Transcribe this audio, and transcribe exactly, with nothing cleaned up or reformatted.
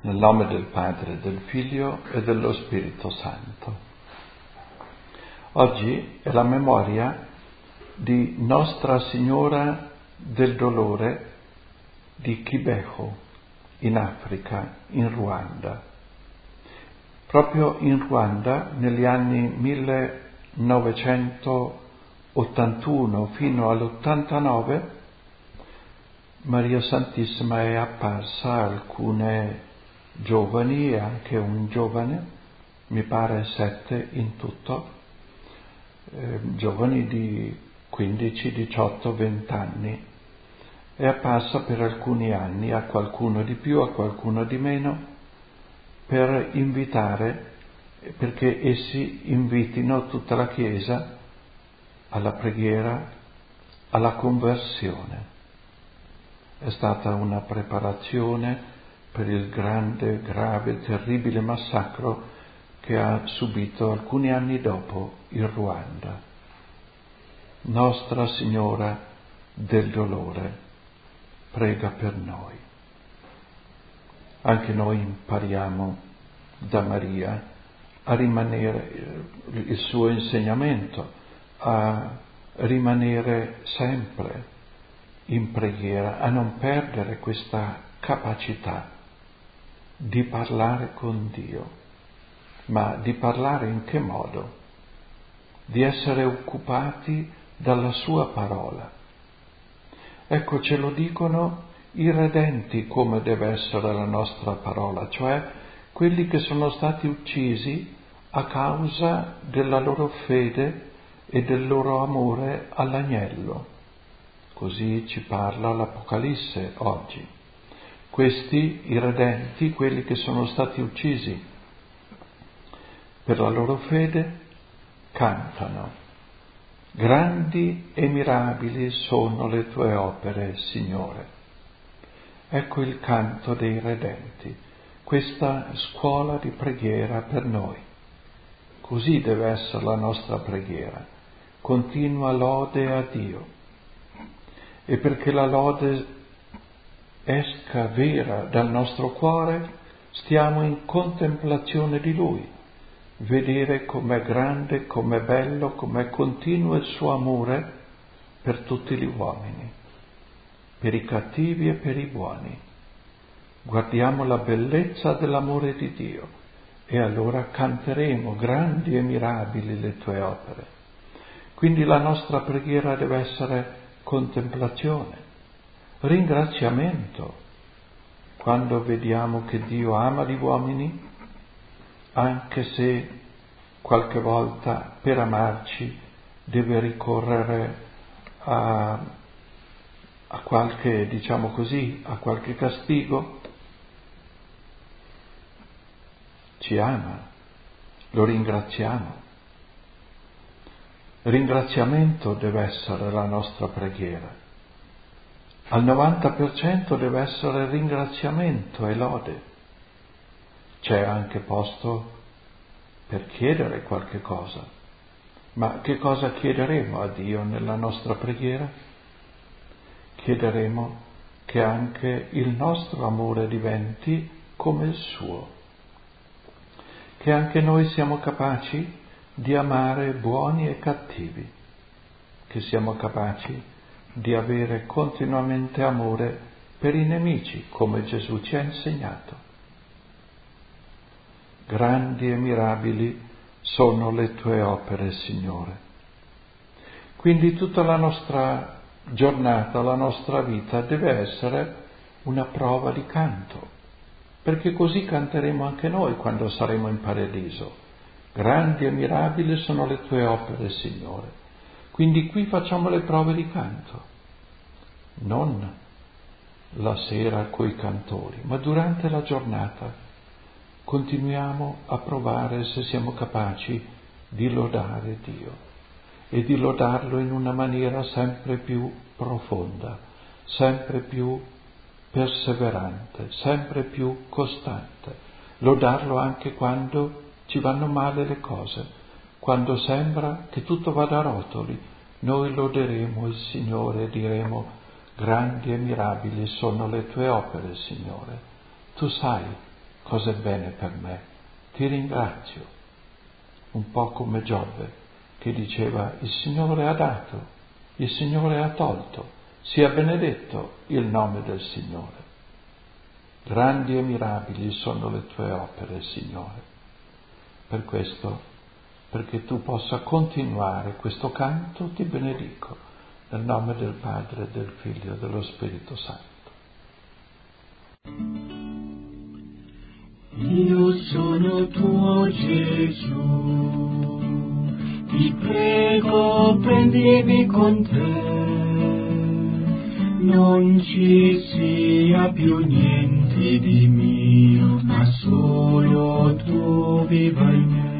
Nel nome del Padre, del Figlio e dello Spirito Santo. Oggi è la memoria di Nostra Signora del Dolore di Kibeho, in Africa, in Ruanda. Proprio in Ruanda, negli anni millenovecentottantuno fino all'ottantanove, Maria Santissima è apparsa a alcune giovani e anche un giovane, mi pare sette in tutto, eh, giovani di quindici, diciotto, venti anni. È apparsa per alcuni anni, a qualcuno di più, a qualcuno di meno, per invitare, perché essi invitino tutta la Chiesa alla preghiera, alla conversione. È stata una preparazione per il grande, grave, terribile massacro che ha subito alcuni anni dopo il Ruanda. Nostra Signora del Dolore, prega per noi. Anche noi impariamo da Maria a rimanere, il suo insegnamento, a rimanere sempre in preghiera, a non perdere questa capacità di parlare con Dio. Ma di parlare in che modo? Di essere occupati dalla sua parola. Ecco, ce lo dicono i redenti come deve essere la nostra parola, cioè quelli che sono stati uccisi a causa della loro fede e del loro amore all'agnello. Così ci parla l'Apocalisse oggi. Questi, i redenti, quelli che sono stati uccisi per la loro fede, cantano: grandi e mirabili sono le tue opere, Signore. Ecco il canto dei redenti, questa scuola di preghiera per noi. Così deve essere la nostra preghiera, continua lode a Dio. E perché la lode esca vera dal nostro cuore, stiamo in contemplazione di Lui, vedere com'è grande, com'è bello, com'è continuo il suo amore per tutti gli uomini, per i cattivi e per i buoni. Guardiamo la bellezza dell'amore di Dio e allora canteremo: grandi e mirabili le tue opere. Quindi la nostra preghiera deve essere contemplazione, ringraziamento, quando vediamo che Dio ama gli uomini, anche se qualche volta per amarci deve ricorrere a, a qualche, diciamo così, a qualche castigo. Ci ama, lo ringraziamo. Ringraziamento deve essere la nostra preghiera. Al novanta per cento deve essere ringraziamento e lode. C'è anche posto per chiedere qualche cosa. Ma che cosa chiederemo a Dio nella nostra preghiera? Chiederemo che anche il nostro amore diventi come il suo, che anche noi siamo capaci di amare buoni e cattivi, che siamo capaci di avere continuamente amore per i nemici, come Gesù ci ha insegnato. Grandi e mirabili sono le tue opere, Signore. Quindi tutta la nostra giornata, la nostra vita deve essere una prova di canto, perché così canteremo anche noi quando saremo in paradiso. Grandi e mirabili sono le tue opere, Signore. Quindi qui facciamo le prove di canto, non la sera coi cantori, ma durante la giornata continuiamo a provare se siamo capaci di lodare Dio e di lodarlo in una maniera sempre più profonda, sempre più perseverante, sempre più costante. Lodarlo anche quando ci vanno male le cose. Quando sembra che tutto vada a rotoli, noi loderemo il Signore e diremo: grandi e mirabili sono le tue opere, Signore. Tu sai cosa è bene per me. Ti ringrazio. Un po' come Giobbe, che diceva: il Signore ha dato, il Signore ha tolto, sia benedetto il nome del Signore. Grandi e mirabili sono le tue opere, Signore. Per questo, perché tu possa continuare questo canto, ti benedico, nel nome del Padre, del Figlio e dello Spirito Santo. Io sono tuo Gesù, ti prego prendimi con te, non ci sia più niente di mio, ma solo tu viva in me.